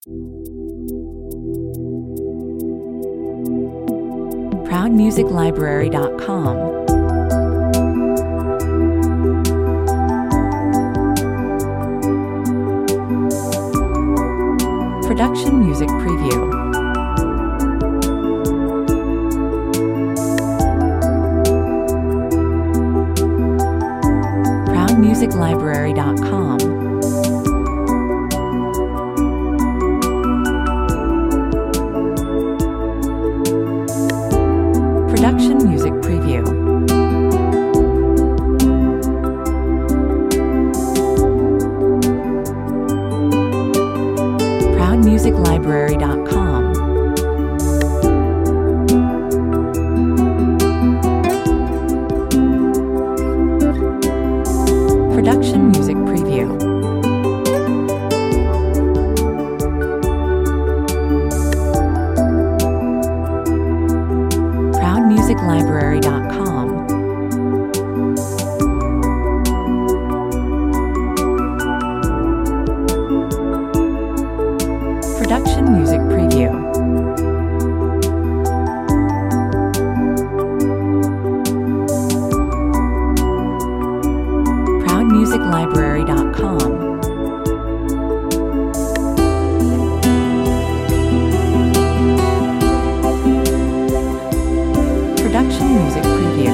ProudMusicLibrary.com. Production Music Preview. ProudMusicLibrary.com. Production Music Preview. ProudMusicLibrary.com. Production Music Preview. ProudMusicLibrary.com. Production Music Preview. ProudMusicLibrary.com. Production Music Preview.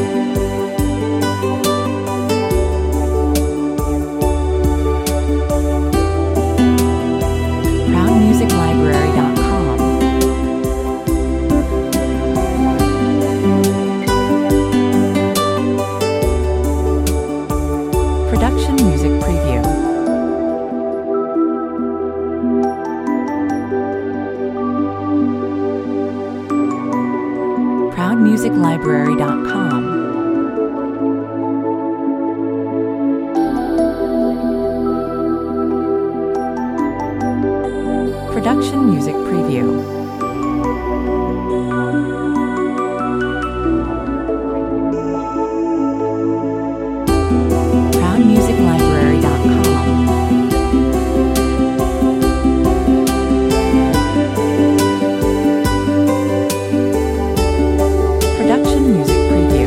ProudMusicLibrary.com. Production Music Preview. ProudMusicLibrary.com. Production Music Preview. ProudMusicLibrary.com. Production Music Preview.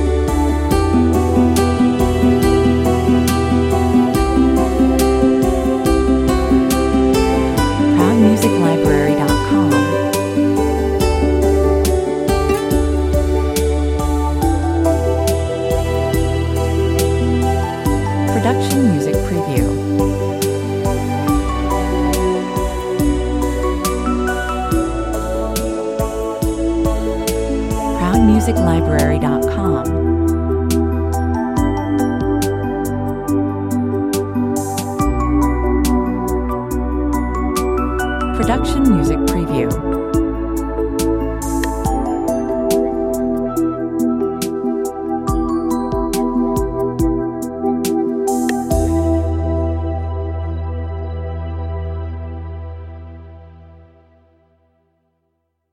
ProudMusicLibrary.com. Production Music Preview. ProudMusicLibrary.com. Production Music Preview.